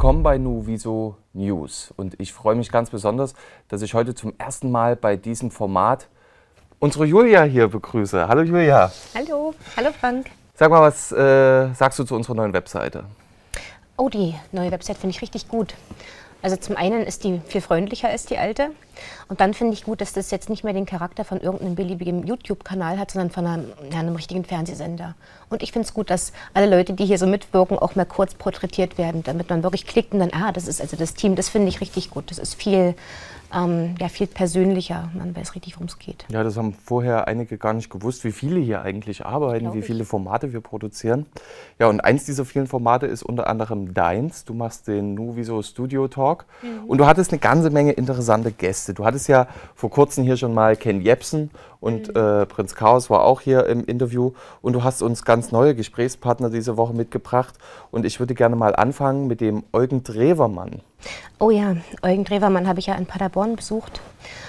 Willkommen bei Nuviso News. Und ich freue mich ganz besonders, dass ich heute zum ersten Mal bei diesem Format unsere Julia hier begrüße. Hallo Julia. Hallo Frank. Sag mal, was sagst du zu unserer neuen Webseite? Oh, die neue Website finde ich richtig gut. Also zum einen ist die viel freundlicher als die alte. Und dann finde ich gut, dass das jetzt nicht mehr den Charakter von irgendeinem beliebigen YouTube-Kanal hat, sondern von einem richtigen Fernsehsender. Und ich finde es gut, dass alle Leute, die hier so mitwirken, auch mal kurz porträtiert werden, damit man wirklich klickt und dann, das ist also das Team. Das finde ich richtig gut. Das ist viel persönlicher. Man weiß richtig, worum es geht. Ja, das haben vorher einige gar nicht gewusst, wie viele hier eigentlich arbeiten, wie viele Formate wir produzieren. Ja, und eins dieser vielen Formate ist unter anderem deins. Du machst den Nuviso Studio Talk und du hattest eine ganze Menge interessante Gäste. Du hattest ja vor kurzem hier schon mal Ken Jebsen und Prinz Chaos war auch hier im Interview. Und du hast uns ganz neue Gesprächspartner diese Woche mitgebracht. Und ich würde gerne mal anfangen mit dem Eugen Drewermann. Oh ja, Eugen Drewermann habe ich ja in Paderborn besucht,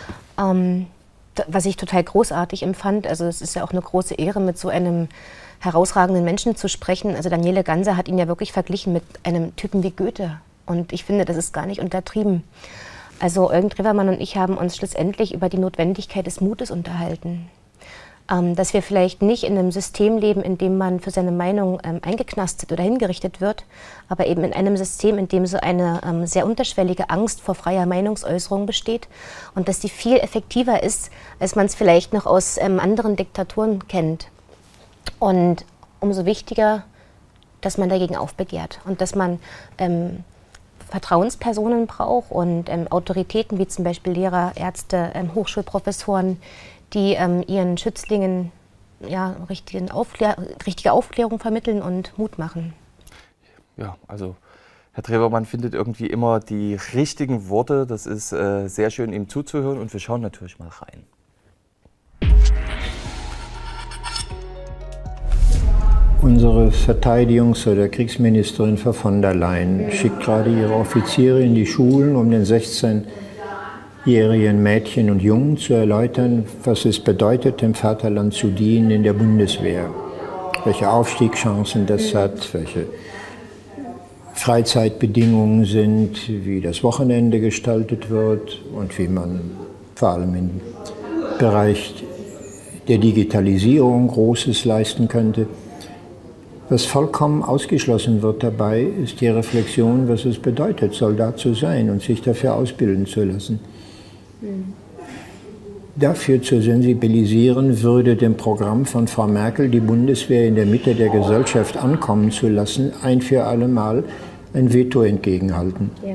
was ich total großartig empfand. Also es ist ja auch eine große Ehre, mit so einem herausragenden Menschen zu sprechen. Also Daniele Ganser hat ihn ja wirklich verglichen mit einem Typen wie Goethe. Und ich finde, das ist gar nicht untertrieben. Also Eugen Drewermann und ich haben uns schlussendlich über die Notwendigkeit des Mutes unterhalten. Dass wir vielleicht nicht in einem System leben, in dem man für seine Meinung eingeknastet oder hingerichtet wird, aber eben in einem System, in dem so eine sehr unterschwellige Angst vor freier Meinungsäußerung besteht und dass die viel effektiver ist, als man es vielleicht noch aus anderen Diktaturen kennt. Und umso wichtiger, dass man dagegen aufbegehrt und dass man Vertrauenspersonen braucht und Autoritäten wie zum Beispiel Lehrer, Ärzte, Hochschulprofessoren, die ihren Schützlingen richtige Aufklärung vermitteln und Mut machen. Ja, also Herr Drewermann findet irgendwie immer die richtigen Worte. Das ist sehr schön, ihm zuzuhören und wir schauen natürlich mal rein. Unsere Verteidigungs- oder Kriegsministerin Frau von der Leyen schickt gerade ihre Offiziere in die Schulen, um den 16-jährigen Mädchen und Jungen zu erläutern, was es bedeutet, dem Vaterland zu dienen in der Bundeswehr. Welche Aufstiegschancen das hat, welche Freizeitbedingungen sind, wie das Wochenende gestaltet wird und wie man vor allem im Bereich der Digitalisierung Großes leisten könnte. Was vollkommen ausgeschlossen wird dabei, ist die Reflexion, was es bedeutet, Soldat zu sein und sich dafür ausbilden zu lassen. Dafür zu sensibilisieren, würde dem Programm von Frau Merkel, die Bundeswehr in der Mitte der Gesellschaft ankommen zu lassen, ein für alle Mal ein Veto entgegenhalten. Ja.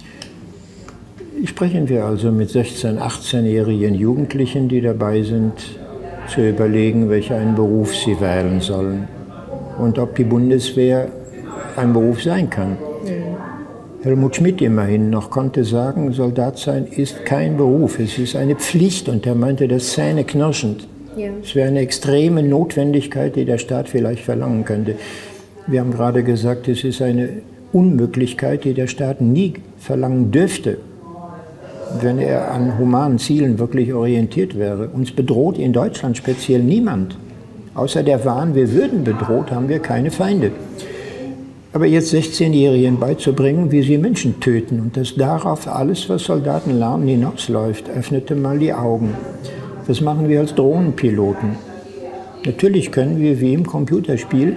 Sprechen wir also mit 16-, 18-jährigen Jugendlichen, die dabei sind, zu überlegen, welchen Beruf sie wählen sollen. Und ob die Bundeswehr ein Beruf sein kann. Helmut Schmidt immerhin noch konnte sagen, Soldat sein ist kein Beruf, es ist eine Pflicht. Und er meinte das zähneknirschend. Ja. Es wäre eine extreme Notwendigkeit, die der Staat vielleicht verlangen könnte. Wir haben gerade gesagt, es ist eine Unmöglichkeit, die der Staat nie verlangen dürfte, wenn er an humanen Zielen wirklich orientiert wäre. Uns bedroht in Deutschland speziell niemand. Außer der Wahn, wir würden bedroht, haben wir keine Feinde. Aber jetzt 16-Jährigen beizubringen, wie sie Menschen töten und dass darauf alles, was Soldaten lernen, hinausläuft, öffnete mal die Augen. Das machen wir als Drohnenpiloten. Natürlich können wir wie im Computerspiel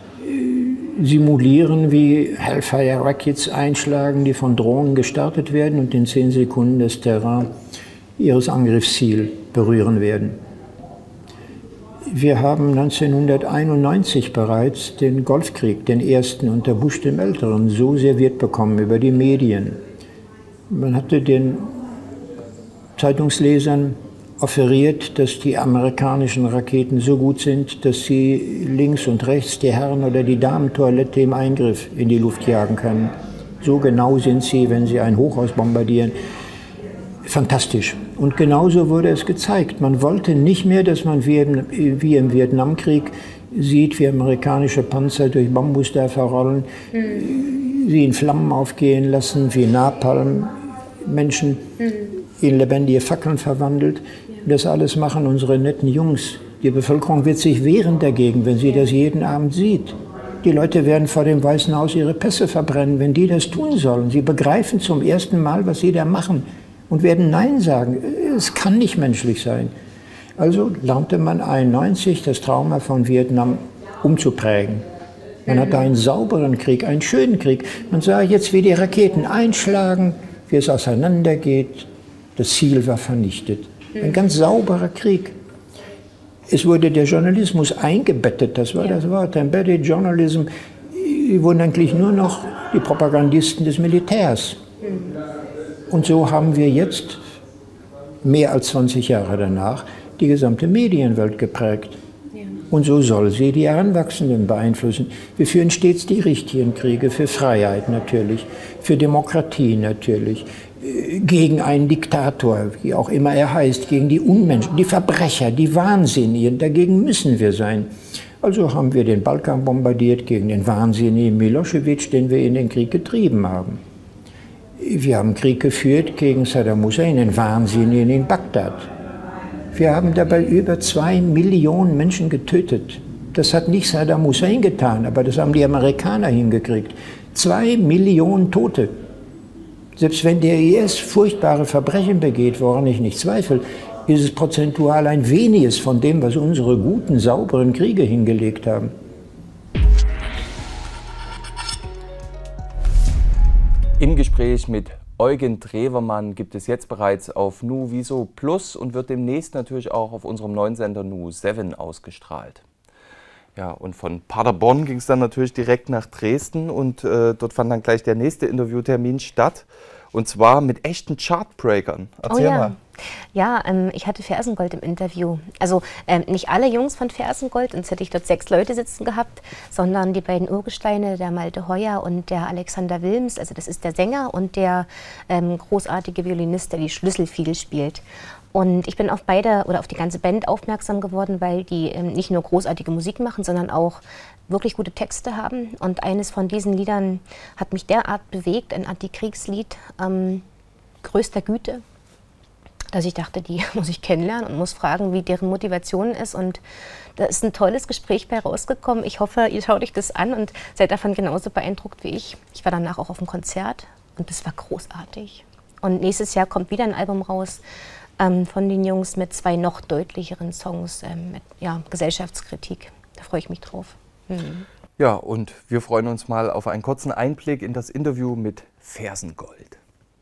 simulieren, wie Hellfire Rockets einschlagen, die von Drohnen gestartet werden und in 10 Sekunden das Terrain ihres Angriffsziels berühren werden. Wir haben 1991 bereits den Golfkrieg, den ersten unter Bush dem Älteren, so serviert bekommen über die Medien. Man hatte den Zeitungslesern offeriert, dass die amerikanischen Raketen so gut sind, dass sie links und rechts die Herren- oder die Damentoilette im Eingriff in die Luft jagen können. So genau sind sie, wenn sie ein Hochhaus bombardieren. Fantastisch. Und genauso wurde es gezeigt. Man wollte nicht mehr, dass man wie im Vietnamkrieg sieht, wie amerikanische Panzer durch Bambusdörfer rollen, sie in Flammen aufgehen lassen, wie Napalm Menschen in lebendige Fackeln verwandelt. Das alles machen unsere netten Jungs. Die Bevölkerung wird sich wehren dagegen, wenn sie das jeden Abend sieht. Die Leute werden vor dem Weißen Haus ihre Pässe verbrennen, wenn die das tun sollen. Sie begreifen zum ersten Mal, was sie da machen und werden Nein sagen. Es kann nicht menschlich sein. Also lernte man 1991 das Trauma von Vietnam umzuprägen. Man hatte einen sauberen Krieg, einen schönen Krieg. Man sah jetzt, wie die Raketen einschlagen, wie es auseinandergeht. Das Ziel war vernichtet. Ein ganz sauberer Krieg. Es wurde der Journalismus eingebettet, das war das Wort, Embedded Journalism. Die wurden eigentlich nur noch die Propagandisten des Militärs. Und so haben wir jetzt, mehr als 20 Jahre danach, die gesamte Medienwelt geprägt. Und so soll sie die Heranwachsenden beeinflussen. Wir führen stets die richtigen Kriege für Freiheit natürlich, für Demokratie natürlich, gegen einen Diktator, wie auch immer er heißt, gegen die Unmenschen, die Verbrecher, die Wahnsinnigen. Dagegen müssen wir sein. Also haben wir den Balkan bombardiert gegen den wahnsinnigen Milosevic, den wir in den Krieg getrieben haben. Wir haben Krieg geführt gegen Saddam Hussein, den Wahnsinnigen in Bagdad. Wir haben dabei über 2 Millionen Menschen getötet. Das hat nicht Saddam Hussein getan, aber das haben die Amerikaner hingekriegt. 2 Millionen Tote. Selbst wenn der IS furchtbare Verbrechen begeht, woran ich nicht zweifle, ist es prozentual ein weniges von dem, was unsere guten, sauberen Kriege hingelegt haben. Im Gespräch mit Eugen Drewermann gibt es jetzt bereits auf Nu-Viso Plus und wird demnächst natürlich auch auf unserem neuen Sender Nu7 ausgestrahlt. Ja, und von Paderborn ging es dann natürlich direkt nach Dresden und dort fand dann gleich der nächste Interviewtermin statt. Und zwar mit echten Chartbreakern. Erzähl mal. Ja, ich hatte Fersengold im Interview. Also nicht alle Jungs von Fersengold, sonst hätte ich dort 6 Leute sitzen gehabt, sondern die beiden Urgesteine, der Malte Heuer und der Alexander Wilms. Also das ist der Sänger und der großartige Violinist, der die Schlüsselfiedel spielt. Und ich bin auf beide oder auf die ganze Band aufmerksam geworden, weil die nicht nur großartige Musik machen, sondern auch wirklich gute Texte haben. Und eines von diesen Liedern hat mich derart bewegt, ein Antikriegslied größter Güte, dass ich dachte, die muss ich kennenlernen und muss fragen, wie deren Motivation ist. Und da ist ein tolles Gespräch bei rausgekommen. Ich hoffe, ihr schaut euch das an und seid davon genauso beeindruckt wie ich. Ich war danach auch auf dem Konzert und das war großartig. Und nächstes Jahr kommt wieder ein Album raus von den Jungs mit 2 noch deutlicheren Songs, mit Gesellschaftskritik. Da freue ich mich drauf. Ja, und wir freuen uns mal auf einen kurzen Einblick in das Interview mit Fersengold.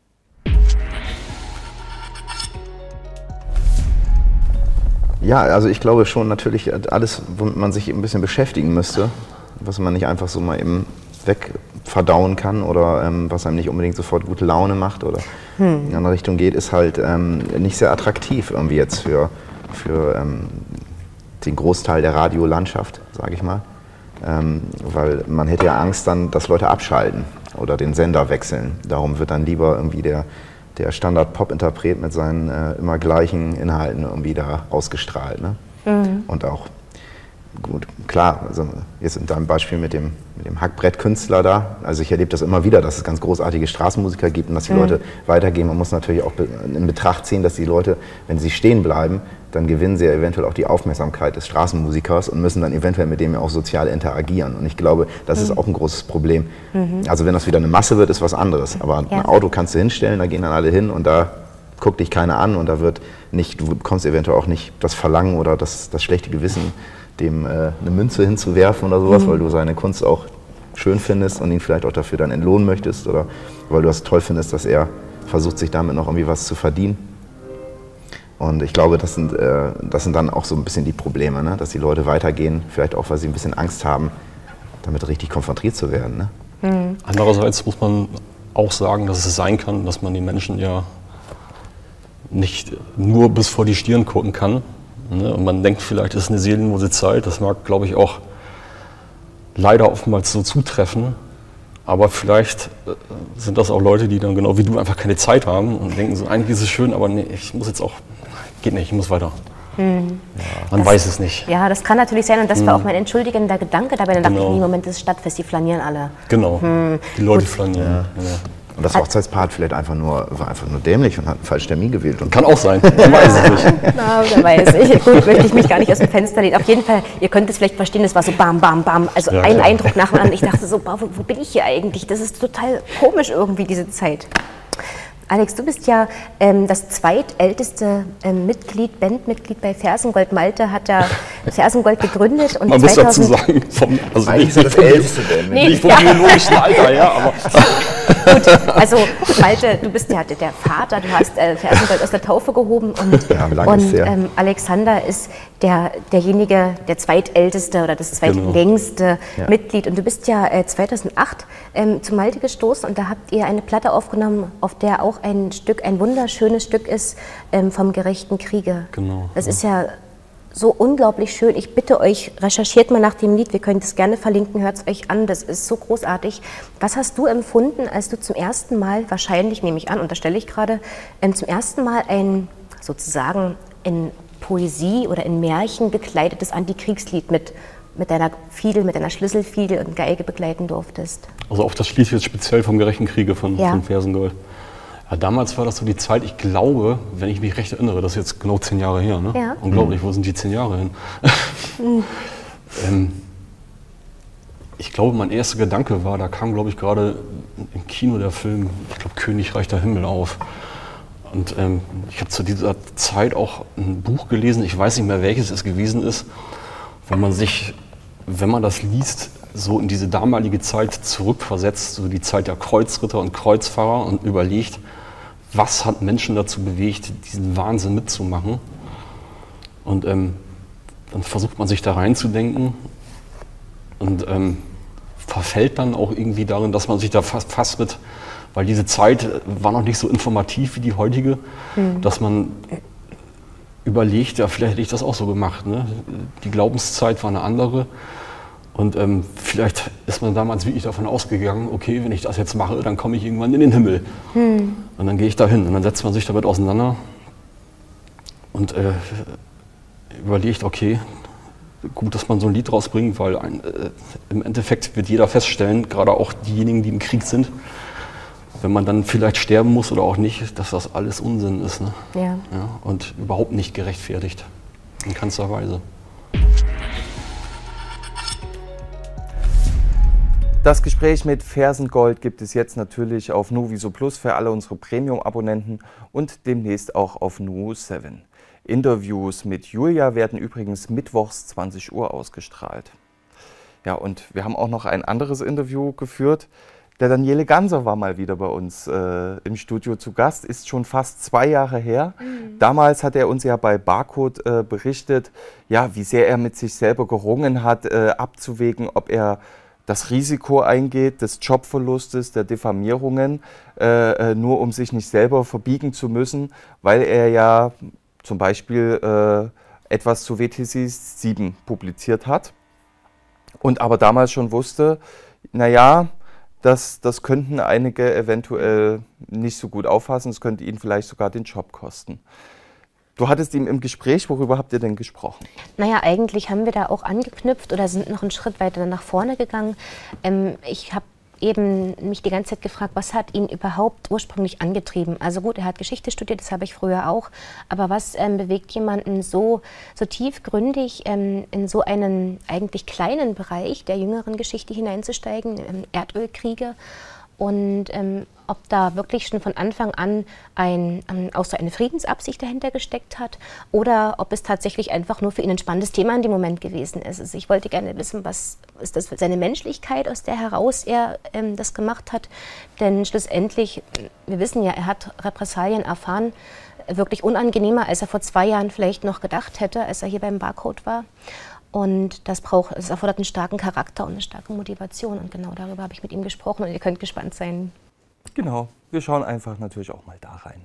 Ja, also ich glaube schon natürlich alles, womit man sich ein bisschen beschäftigen müsste, was man nicht einfach so mal eben wegverdauen kann oder was einem nicht unbedingt sofort gute Laune macht oder in eine andere Richtung geht, ist halt nicht sehr attraktiv irgendwie jetzt für den Großteil der Radiolandschaft, sage ich mal. Weil man hätte ja Angst dann, dass Leute abschalten oder den Sender wechseln. Darum wird dann lieber irgendwie der Standard-Pop-Interpret mit seinen immer gleichen Inhalten irgendwie da ausgestrahlt. Ne? Und auch, gut, klar, also jetzt in deinem Beispiel mit dem Hackbrett-Künstler da, also ich erlebe das immer wieder, dass es ganz großartige Straßenmusiker gibt und dass die Leute weitergehen. Man muss natürlich auch in Betracht ziehen, dass die Leute, wenn sie stehen bleiben, dann gewinnen sie ja eventuell auch die Aufmerksamkeit des Straßenmusikers und müssen dann eventuell mit dem ja auch sozial interagieren. Und ich glaube, das ist auch ein großes Problem. Also wenn das wieder eine Masse wird, ist was anderes. Aber ein Auto kannst du hinstellen, da gehen dann alle hin und da guckt dich keiner an und da wird nicht, du bekommst eventuell auch nicht das Verlangen oder das schlechte Gewissen, dem eine Münze hinzuwerfen oder sowas, weil du seine Kunst auch schön findest und ihn vielleicht auch dafür dann entlohnen möchtest oder weil du das toll findest, dass er versucht, sich damit noch irgendwie was zu verdienen. Und ich glaube, das sind dann auch so ein bisschen die Probleme, ne? Dass die Leute weitergehen, vielleicht auch, weil sie ein bisschen Angst haben, damit richtig konfrontiert zu werden. Ne? Andererseits muss man auch sagen, dass es sein kann, dass man die Menschen ja nicht nur bis vor die Stirn gucken kann. Ne? Und man denkt vielleicht, es ist eine seelenlose Zeit. Das mag, glaube ich, auch leider oftmals so zutreffen. Aber vielleicht sind das auch Leute, die dann genau wie du einfach keine Zeit haben und denken so, eigentlich ist es schön, aber nee, ich muss jetzt auch, geht nicht, ich muss weiter. Man weiß es nicht. Ja, das kann natürlich sein und das war auch mein entschuldigender Gedanke dabei. Dann dachte ich, im Moment ist Stadtfest, die flanieren alle. Genau, die Leute flanieren. Ja. Und das Hochzeitspaar hat vielleicht war einfach nur dämlich und hat einen falschen Termin gewählt. Und kann auch sein, man weiß es nicht. Na, wer weiß ich. Gut, möchte ich mich gar nicht aus dem Fenster lehnen. Auf jeden Fall, ihr könnt es vielleicht verstehen, es war so bam, bam, bam. Also ja, ein Eindruck nach dem anderen. Ich dachte so, wo bin ich hier eigentlich? Das ist total komisch irgendwie, diese Zeit. Alex, du bist ja das zweitälteste Bandmitglied bei Fersengold. Malte hat ja Fersengold gegründet. Und man muss dazu sagen, eigentlich ist das älteste Band. Nicht vom biologischen Alter, ja, aber... Gut, also Malte, du bist ja der Vater, du hast Fersengold aus der Taufe gehoben und Alexander ist derjenige, der zweitälteste oder das zweitlängste Mitglied. Und du bist ja 2008 zu Malte gestoßen und da habt ihr eine Platte aufgenommen, auf der auch ein wunderschönes Stück ist vom gerechten Kriege. Genau. Das ist ja so unglaublich schön. Ich bitte euch, recherchiert mal nach dem Lied, wir können das gerne verlinken, hört es euch an, das ist so großartig. Was hast du empfunden, als du zum ersten Mal, wahrscheinlich nehme ich an, unterstelle ich gerade, zum ersten Mal ein Poesie oder in Märchen gekleidetes Antikriegslied mit deiner Fiedel, mit deiner Schlüsselfiedel und Geige begleiten durftest? Also auf das Lied jetzt speziell vom gerechten Kriege von Fersengold. Ja, damals war das so die Zeit, ich glaube, wenn ich mich recht erinnere, das ist jetzt genau 10 Jahre her, ne? Ja. Unglaublich, wo sind die 10 Jahre hin? Ich glaube, mein erster Gedanke war, da kam, glaube ich, gerade im Kino der Film, ich glaube, König reicht der Himmel auf. Und ich habe zu dieser Zeit auch ein Buch gelesen, ich weiß nicht mehr, welches es gewesen ist, wo man sich, wenn man das liest, so in diese damalige Zeit zurückversetzt, so die Zeit der Kreuzritter und Kreuzfahrer und überlegt, was hat Menschen dazu bewegt, diesen Wahnsinn mitzumachen. Und dann versucht man sich da reinzudenken und verfällt dann auch irgendwie darin, dass man sich da fast mit, weil diese Zeit war noch nicht so informativ wie die heutige, dass man überlegt, ja, vielleicht hätte ich das auch so gemacht. Ne? Die Glaubenszeit war eine andere. Und vielleicht ist man damals wirklich davon ausgegangen, okay, wenn ich das jetzt mache, dann komme ich irgendwann in den Himmel. Und dann gehe ich da hin und dann setzt man sich damit auseinander und überlegt, okay, gut, dass man so ein Lied rausbringt, weil im Endeffekt wird jeder feststellen, gerade auch diejenigen, die im Krieg sind, wenn man dann vielleicht sterben muss oder auch nicht, dass das alles Unsinn ist. Ne? Ja, und überhaupt nicht gerechtfertigt, in keinster Weise. Das Gespräch mit Fersengold gibt es jetzt natürlich auf Nuviso Plus für alle unsere Premium-Abonnenten und demnächst auch auf Nu7. Interviews mit Julia werden übrigens mittwochs 20 Uhr ausgestrahlt. Ja, und wir haben auch noch ein anderes Interview geführt. Der Daniele Ganser war mal wieder bei uns im Studio zu Gast, ist schon fast 2 Jahre her. Damals hat er uns ja bei Barcode berichtet, ja, wie sehr er mit sich selber gerungen hat, abzuwägen, ob er das Risiko eingeht, des Jobverlustes, der Diffamierungen, nur um sich nicht selber verbiegen zu müssen, weil er ja zum Beispiel etwas zu WTC 7 publiziert hat und aber damals schon wusste, naja, das könnten einige eventuell nicht so gut auffassen, es könnte ihnen vielleicht sogar den Job kosten. Du hattest ihm im Gespräch, worüber habt ihr denn gesprochen? Naja, eigentlich haben wir da auch angeknüpft oder sind noch einen Schritt weiter nach vorne gegangen. Ich habe eben mich die ganze Zeit gefragt, was hat ihn überhaupt ursprünglich angetrieben? Also gut, er hat Geschichte studiert, das habe ich früher auch, aber was bewegt jemanden so tiefgründig in so einen eigentlich kleinen Bereich der jüngeren Geschichte hineinzusteigen, Erdölkriege? Und ob da wirklich schon von Anfang an auch so eine Friedensabsicht dahinter gesteckt hat oder ob es tatsächlich einfach nur für ihn ein spannendes Thema in dem Moment gewesen ist. Also ich wollte gerne wissen, was ist das für seine Menschlichkeit, aus der heraus er das gemacht hat. Denn schlussendlich, wir wissen ja, er hat Repressalien erfahren, wirklich unangenehmer, als er vor 2 Jahren vielleicht noch gedacht hätte, als er hier beim Barcode war. Und das erfordert einen starken Charakter und eine starke Motivation. Und genau darüber habe ich mit ihm gesprochen und ihr könnt gespannt sein. Genau, wir schauen einfach natürlich auch mal da rein.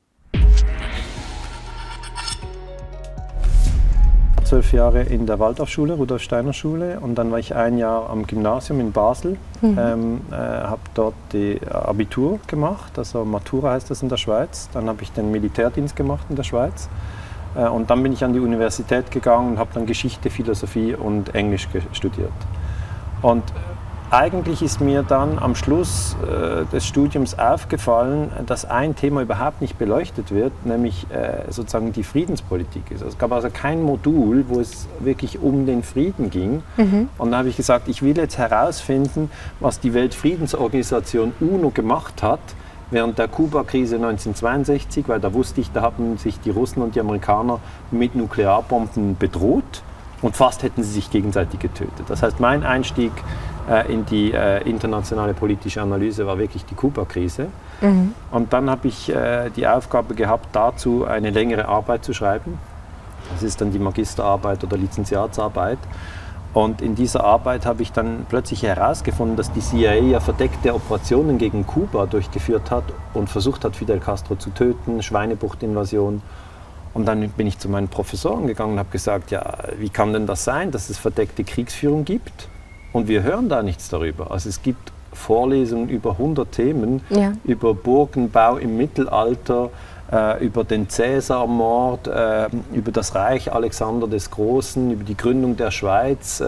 12 Jahre in der Waldorfschule, Rudolf-Steiner-Schule, und dann war ich 1 Jahr am Gymnasium in Basel, habe dort die Abitur gemacht, also Matura heißt das in der Schweiz. Dann habe ich den Militärdienst gemacht in der Schweiz. Und dann bin ich an die Universität gegangen und habe dann Geschichte, Philosophie und Englisch studiert. Und eigentlich ist mir dann am Schluss des Studiums aufgefallen, dass ein Thema überhaupt nicht beleuchtet wird, nämlich sozusagen die Friedenspolitik. Es gab also kein Modul, wo es wirklich um den Frieden ging. Und da habe ich gesagt, ich will jetzt herausfinden, was die Weltfriedensorganisation UNO gemacht hat während der Kuba-Krise 1962, weil da wusste ich, da haben sich die Russen und die Amerikaner mit Nuklearbomben bedroht und fast hätten sie sich gegenseitig getötet. Das heißt, mein Einstieg in die internationale politische Analyse war wirklich die Kuba-Krise. Und dann habe ich die Aufgabe gehabt, dazu eine längere Arbeit zu schreiben. Das ist dann die Magisterarbeit oder Lizenziatsarbeit. Und in dieser Arbeit habe ich dann plötzlich herausgefunden, dass die CIA ja verdeckte Operationen gegen Kuba durchgeführt hat und versucht hat, Fidel Castro zu töten, Schweinebucht-Invasion. Und dann bin ich zu meinen Professoren gegangen und habe gesagt, ja, wie kann denn das sein, dass es verdeckte Kriegsführung gibt? Und wir hören da nichts darüber. Also es gibt Vorlesungen über 100 Themen, über Burgenbau im Mittelalter, über den Cäsarmord, über das Reich Alexander des Großen, über die Gründung der Schweiz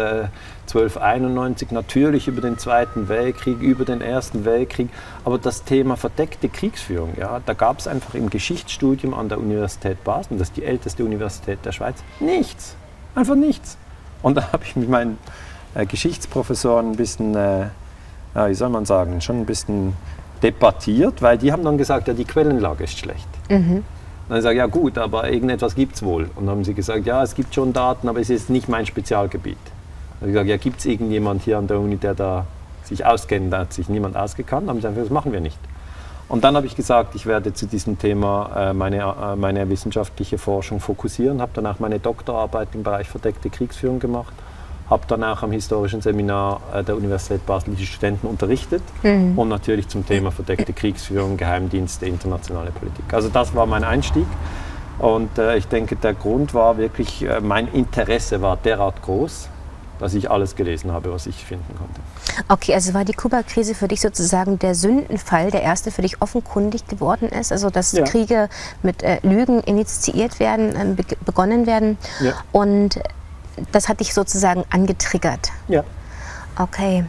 1291, natürlich über den Zweiten Weltkrieg, über den Ersten Weltkrieg. Aber das Thema verdeckte Kriegsführung, ja, da gab es einfach im Geschichtsstudium an der Universität Basel, das ist die älteste Universität der Schweiz, nichts. Einfach nichts. Und da habe ich mit meinen Geschichtsprofessoren ein bisschen, wie soll man sagen, schon ein bisschen debattiert, weil die haben dann gesagt, ja, die Quellenlage ist schlecht. Dann habe ich gesagt, ja gut, aber irgendetwas gibt es wohl. Und dann haben sie gesagt, ja, es gibt schon Daten, aber es ist nicht mein Spezialgebiet. Dann habe ich gesagt, ja, gibt es irgendjemand hier an der Uni, der da sich auskennt? Da hat sich niemand ausgekannt. Dann haben sie gesagt, das machen wir nicht. Und dann habe ich gesagt, ich werde zu diesem Thema meine wissenschaftliche Forschung fokussieren, habe danach meine Doktorarbeit im Bereich verdeckte Kriegsführung gemacht, habe danach am historischen Seminar der Universität Basel die Studenten unterrichtet und natürlich zum Thema verdeckte Kriegsführung, Geheimdienste, internationale Politik. Also das war mein Einstieg und ich denke, der Grund war wirklich, mein Interesse war derart groß, dass ich alles gelesen habe, was ich finden konnte. Okay, also war die Kuba-Krise für dich sozusagen der Sündenfall, der erste für dich offenkundig geworden ist? Also dass Kriege mit Lügen initiiert werden, begonnen werden und das hat dich sozusagen angetriggert? Ja. Okay.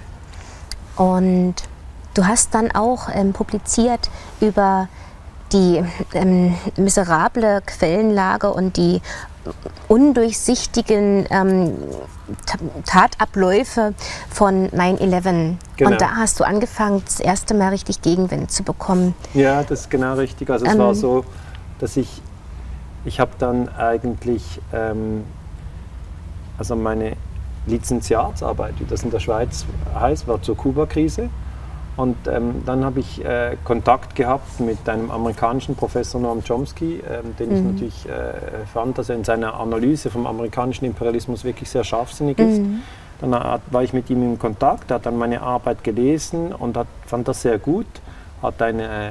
Und du hast dann auch publiziert über die miserable Quellenlage und die undurchsichtigen Tatabläufe von 9/11. Genau. Und da hast du angefangen, das erste Mal richtig Gegenwind zu bekommen. Ja, das ist genau richtig. Also es war so, dass ich habe dann eigentlich also meine Lizenziatsarbeit, wie das in der Schweiz heißt, war zur Kuba-Krise. Und dann habe ich Kontakt gehabt mit einem amerikanischen Professor Noam Chomsky, den ich natürlich fand, dass er in seiner Analyse vom amerikanischen Imperialismus wirklich sehr scharfsinnig ist. Dann war ich mit ihm in Kontakt, er hat dann meine Arbeit gelesen und fand das sehr gut, hat einen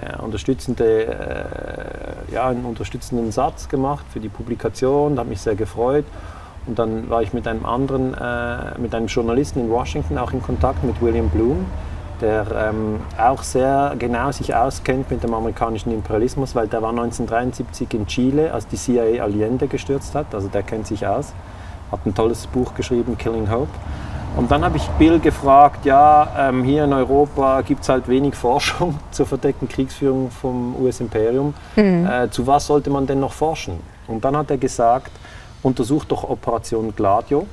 unterstützenden Satz gemacht für die Publikation, hat mich sehr gefreut. Und dann war ich mit einem Journalisten in Washington auch in Kontakt, mit William Bloom, der auch sehr genau sich auskennt mit dem amerikanischen Imperialismus, weil der war 1973 in Chile, als die CIA Allende gestürzt hat, also der kennt sich aus, hat ein tolles Buch geschrieben, Killing Hope. Und dann habe ich Bill gefragt, hier in Europa gibt es halt wenig Forschung zur verdeckten Kriegsführung vom US-Imperium, zu was sollte man denn noch forschen? Und dann hat er gesagt, untersucht doch Operation Gladio.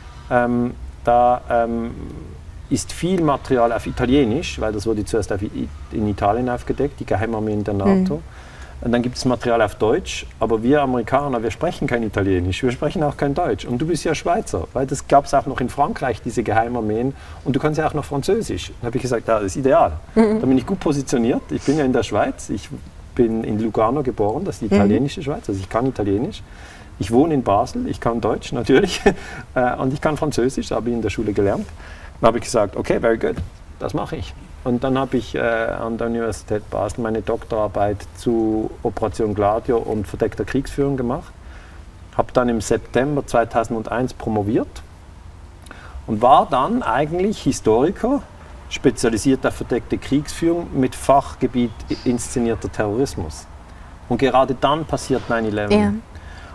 Ist viel Material auf Italienisch, weil das wurde zuerst in Italien aufgedeckt, die Geheimarmeen der NATO. Und dann gibt es Material auf Deutsch, aber wir Amerikaner, wir sprechen kein Italienisch, wir sprechen auch kein Deutsch. Und du bist ja Schweizer, weil das gab es auch noch in Frankreich, diese Geheimarmeen. Und du kannst ja auch noch Französisch. Da habe ich gesagt, ja, das ist ideal. Da bin ich gut positioniert. Ich bin ja in der Schweiz, ich bin in Lugano geboren, das ist die italienische Schweiz, also ich kann Italienisch. Ich wohne in Basel, ich kann Deutsch natürlich und ich kann Französisch, das habe ich in der Schule gelernt. Dann habe ich gesagt, okay, very good, das mache ich. Und dann habe ich an der Universität Basel meine Doktorarbeit zu Operation Gladio und verdeckter Kriegsführung gemacht. Habe dann im September 2001 promoviert und war dann eigentlich Historiker, spezialisiert auf verdeckte Kriegsführung mit Fachgebiet inszenierter Terrorismus. Und gerade dann passiert 9/11. Ja.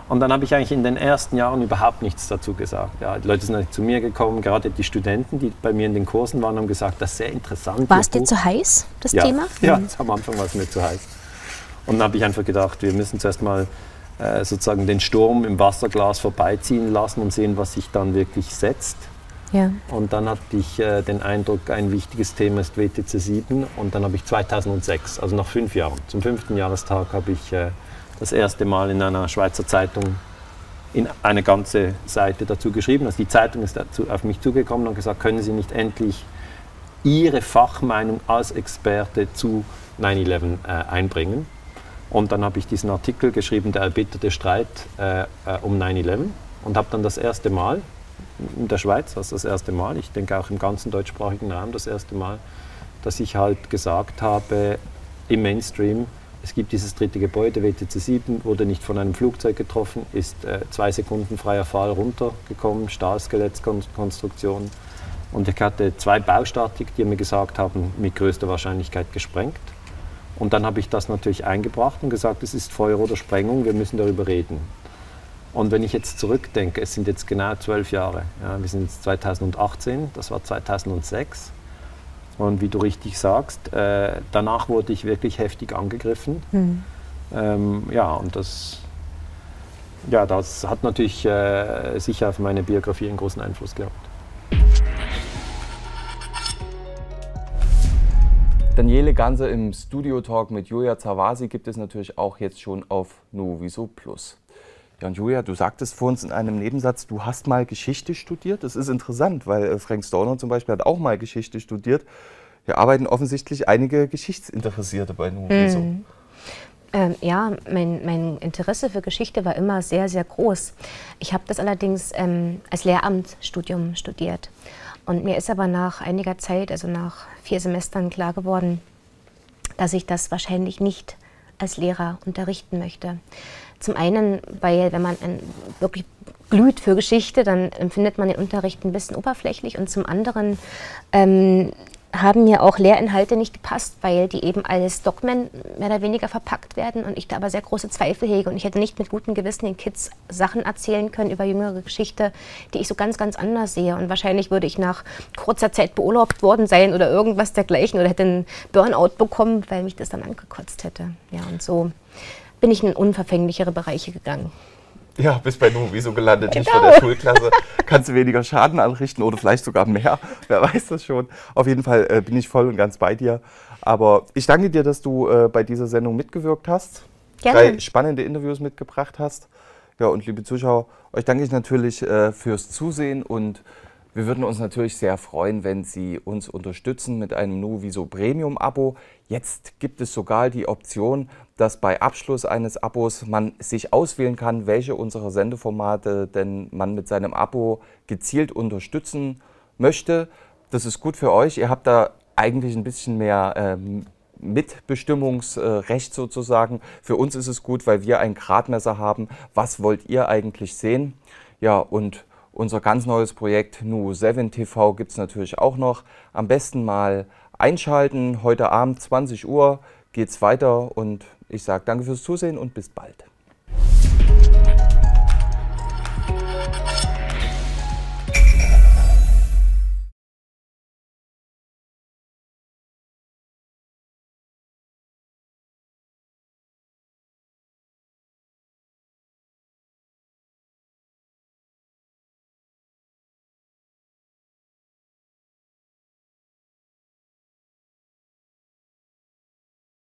Und dann habe ich eigentlich in den ersten Jahren überhaupt nichts dazu gesagt. Ja, die Leute sind nicht zu mir gekommen, gerade die Studenten, die bei mir in den Kursen waren, haben gesagt, das ist sehr interessant. War es dir zu heiß, das Thema? Ja, am Anfang war es mir zu heiß. Und dann habe ich einfach gedacht, wir müssen zuerst mal sozusagen den Sturm im Wasserglas vorbeiziehen lassen und sehen, was sich dann wirklich setzt. Ja. Und dann hatte ich den Eindruck, ein wichtiges Thema ist WTC 7. Und dann habe ich 2006, also nach 5 Jahren, zum 5. Jahrestag, habe ich das erste Mal in einer Schweizer Zeitung in eine ganze Seite dazu geschrieben. Also die Zeitung ist auf mich zugekommen und gesagt, können Sie nicht endlich Ihre Fachmeinung als Experte zu 9/11 einbringen? Und dann habe ich diesen Artikel geschrieben, der erbitterte Streit um 9/11, und habe dann das erste Mal in der Schweiz, also das erste Mal, ich denke auch im ganzen deutschsprachigen Raum das erste Mal, dass ich halt gesagt habe, im Mainstream, es gibt dieses dritte Gebäude, WTC 7, wurde nicht von einem Flugzeug getroffen, ist 2 Sekunden freier Fall runtergekommen, Stahlskelettskonstruktion. Und ich hatte 2 Baustatik, die mir gesagt haben, mit größter Wahrscheinlichkeit gesprengt. Und dann habe ich das natürlich eingebracht und gesagt, es ist Feuer oder Sprengung, wir müssen darüber reden. Und wenn ich jetzt zurückdenke, es sind jetzt genau 12 Jahre. Ja, wir sind jetzt 2018, das war 2006. Und wie du richtig sagst, danach wurde ich wirklich heftig angegriffen. Ja, und das hat natürlich sicher auf meine Biografie einen großen Einfluss gehabt. Daniele Ganser im Studio-Talk mit Julia Zawasi gibt es natürlich auch jetzt schon auf Nuoviso Plus. Ja, und Julia, du sagtest vor uns in einem Nebensatz, du hast mal Geschichte studiert. Das ist interessant, weil Frank Stoner zum Beispiel hat auch mal Geschichte studiert. Hier arbeiten offensichtlich einige Geschichtsinteressierte bei Nuoviso. Ja, mein Interesse für Geschichte war immer sehr, sehr groß. Ich habe das allerdings als Lehramtsstudium studiert. Und mir ist aber nach einiger Zeit, also nach 4 Semestern, klar geworden, dass ich das wahrscheinlich nicht als Lehrer unterrichten möchte. Zum einen, weil wenn man wirklich glüht für Geschichte, dann empfindet man den Unterricht ein bisschen oberflächlich. Und zum anderen haben mir auch Lehrinhalte nicht gepasst, weil die eben als Dogmen mehr oder weniger verpackt werden und ich da aber sehr große Zweifel hege. Und ich hätte nicht mit gutem Gewissen den Kids Sachen erzählen können über jüngere Geschichte, die ich so ganz, ganz anders sehe. Und wahrscheinlich würde ich nach kurzer Zeit beurlaubt worden sein oder irgendwas dergleichen oder hätte einen Burnout bekommen, weil mich das dann angekotzt hätte. Ja, und so bin ich in unverfänglichere Bereiche gegangen. Ja, bist bei Nuoviso gelandet, nicht von der Schulklasse. Kannst du weniger Schaden anrichten oder vielleicht sogar mehr, wer weiß das schon. Auf jeden Fall bin ich voll und ganz bei dir. Aber ich danke dir, dass du bei dieser Sendung mitgewirkt hast. Gerne. 3 spannende Interviews mitgebracht hast. Ja, und liebe Zuschauer, euch danke ich natürlich fürs Zusehen und wir würden uns natürlich sehr freuen, wenn Sie uns unterstützen mit einem Nuoviso Premium-Abo. Jetzt gibt es sogar die Option, dass bei Abschluss eines Abos man sich auswählen kann, welche unserer Sendeformate denn man mit seinem Abo gezielt unterstützen möchte. Das ist gut für euch. Ihr habt da eigentlich ein bisschen mehr Mitbestimmungsrecht sozusagen. Für uns ist es gut, weil wir ein Gradmesser haben. Was wollt ihr eigentlich sehen? Ja, und unser ganz neues Projekt Nu7 TV gibt es natürlich auch noch. Am besten mal einschalten. Heute Abend 20 Uhr geht's weiter und ich sage danke fürs Zusehen und bis bald.